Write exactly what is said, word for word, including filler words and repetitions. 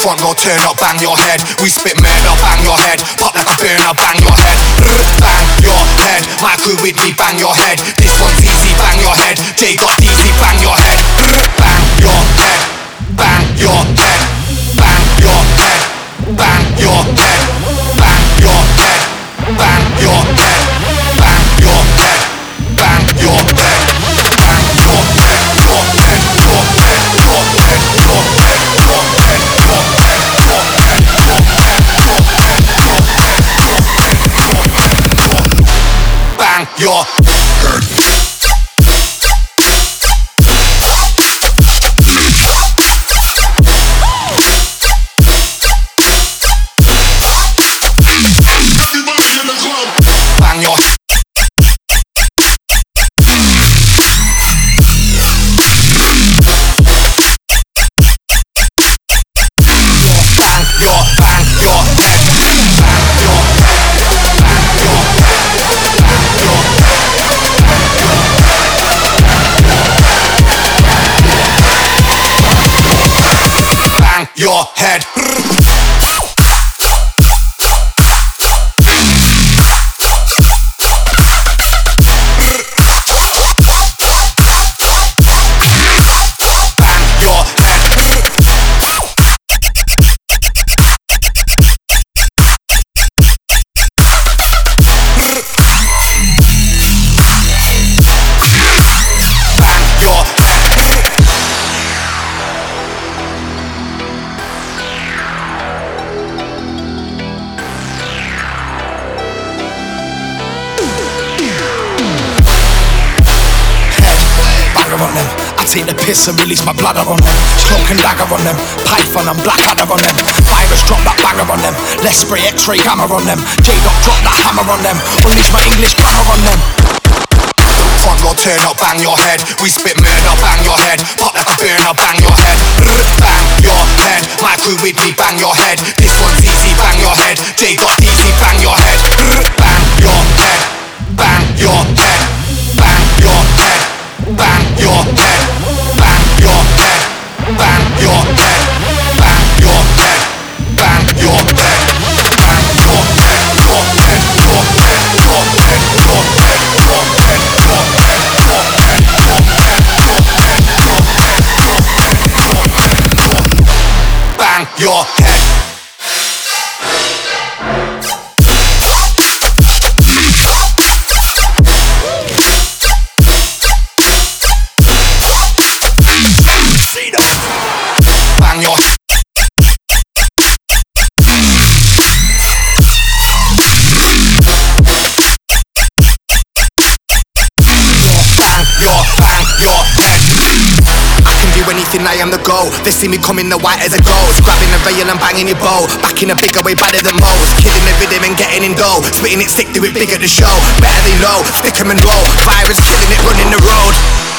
Front row turn up, bang your head. We spit murder, bang your head. Pop like a burner, bang your head. Bang your head. My crew with me, bang your head. This one's easy, bang your head. J got D C, bang your head. Bang your head. Bang your head. Bang your head. Bang your head. Bang your head. Bang your head. Bang your head. Bang your head. Bang your head. Your head. Your head. Your head. Your head. Your head. Your head. Your head. Your head. Your head. Your head. Your head. Your head. Bang your head. Your head. On them. I take the piss and release my bladder on them. Cloak and dagger on them. Python and blackadder on them. Virus drop that banger on them. Let's spray X-ray gamma on them. J-Dot drop that hammer on them. Unleash my English grammar on them. Front row turn up, bang your head. We spit murder, bang your head. Pop like a burner, bang your head. Bang your head. My crew with me, bang your head. This one's easy, bang your head. J-Dot D C, bang your head. Bang your head. Bang your head. Bang your head. Bang your head, bang your head, bang your head, bang your head, bang your head, bang your head, your head, your head, your head, your head, your head, your head, your head, your head, your head, your head, your head, your head, bang your head. Bang your anything, I am the goal. They see me coming, the white as a ghost. Grabbing the rail and banging your bow. Back in a bigger way, better than most. Killing the rhythm and getting in dough. Spitting it sick, do it big at the show. Better than low, stick 'em and roll. Virus killing it, running the road.